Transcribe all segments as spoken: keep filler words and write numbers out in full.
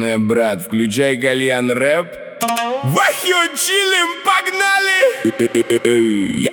Э, брат, включай кальян рэп. Вахью, чилим, погнали!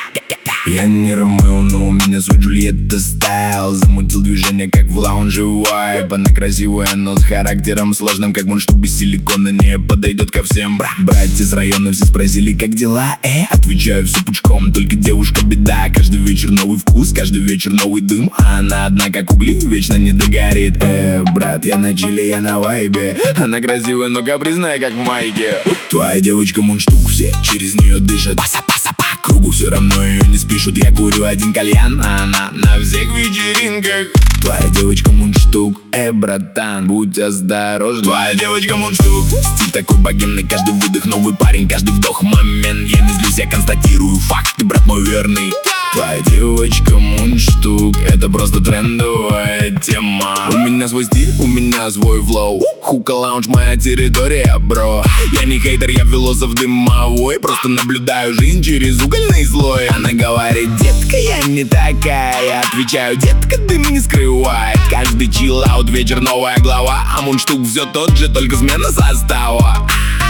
Я не Ромео, но у меня свой Джульетта стайл. Замутил движение, как в лаунже вайб. Она красивая, но с характером сложным, как мундштук без силикона, не подойдет ко всем. Братья с района все спросили, как дела, э? Отвечаю все пучком, только девушка беда. Каждый вечер новый вкус, каждый вечер новый дым. А она одна, как угли, вечно не догорит. Э, брат, я на чиле, я на вайбе. Она красивая, но капризная, как в майке. Твоя девочка мундштук, все через нее дышат. Паса-паса по кругу, все равно ее не спишут. Я курю один кальян, а она на всех вечеринках. Твоя девочка мундштук, э, братан, будь осторожен. Твоя девочка мундштук, стиль такой богемный, каждый выдох новый парень, каждый вдох момент. Я не злюсь, я констатирую факт, ты, брат мой верный. Твоя девочка мундштук, это просто трендовая тема. У меня свой стиль, у меня свой флоу. Хука лаунж, моя территория, бро. Я не хейтер, я философ дымовой. Просто наблюдаю жизнь через угольный слой. Она говорит, детка, я не такая. Я отвечаю, детка, дым не скрывает. Каждый чиллаут, вечер новая глава. А мундштук все тот же, только смена состава.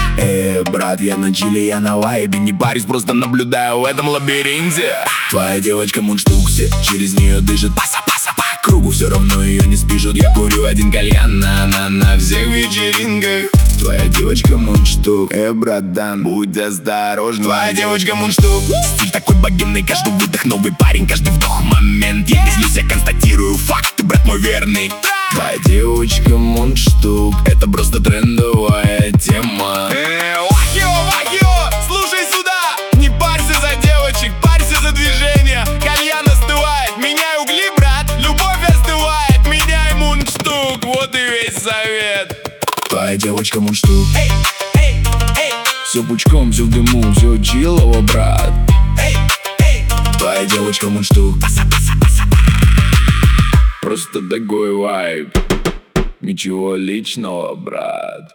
Э, брат, я на чиле, я на вайбе. Не парюсь, просто наблюдаю в этом лабиринте. Твоя девочка мундштук, все через нее дышит. Паса-паса по кругу, все равно ее не спишут. Я курю один кальян, а она на всех вечеринках. Твоя девочка мундштук, э, братан, будь осторожен. Твоя девочка мундштук, стиль такой богемный, каждый выдох новый парень, каждый вдох момент. Я не злюсь, я констатирую факт, ты, брат мой верный. Твоя девочка мундштук, это просто трендовая тема. Э, Вахью, Вахью, слушай сюда. Не парься за девочек, парься за движение. Кальян остывает, меняй угли, брат. Любовь остывает, меняй мундштук. Вот и весь совет. Твоя девочка мундштук, Эй, эй, эй, все пучком, все в дыму, все чилово, брат. эй, эй. Твоя девочка мундштук, Паса-паса-паса-паса. просто такой вайб. Ничего личного, брат.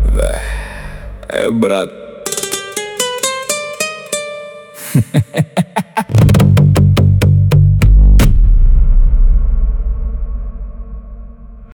Э, брат.